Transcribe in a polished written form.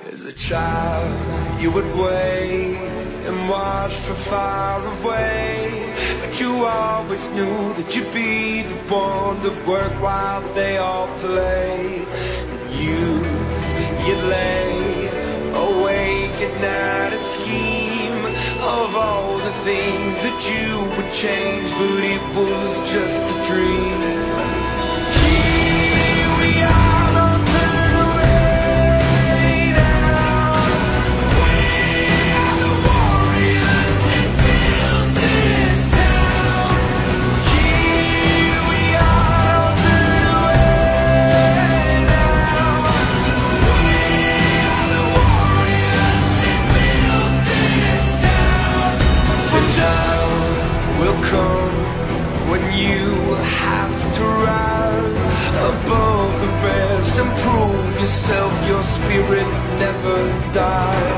As a child, you would wait and watch from far away, but you always knew that you'd be the one to work while they all play. And you'd lay awake at night and scheme of all the things that you would change, but it was just a dream. Here we are, don't turn away now. We are the warriors that built this town. Here we are, don't turn away now. We are the warriors that built this town. The time will come when you have to rise above the rest and prove yourself, your spirit never dies.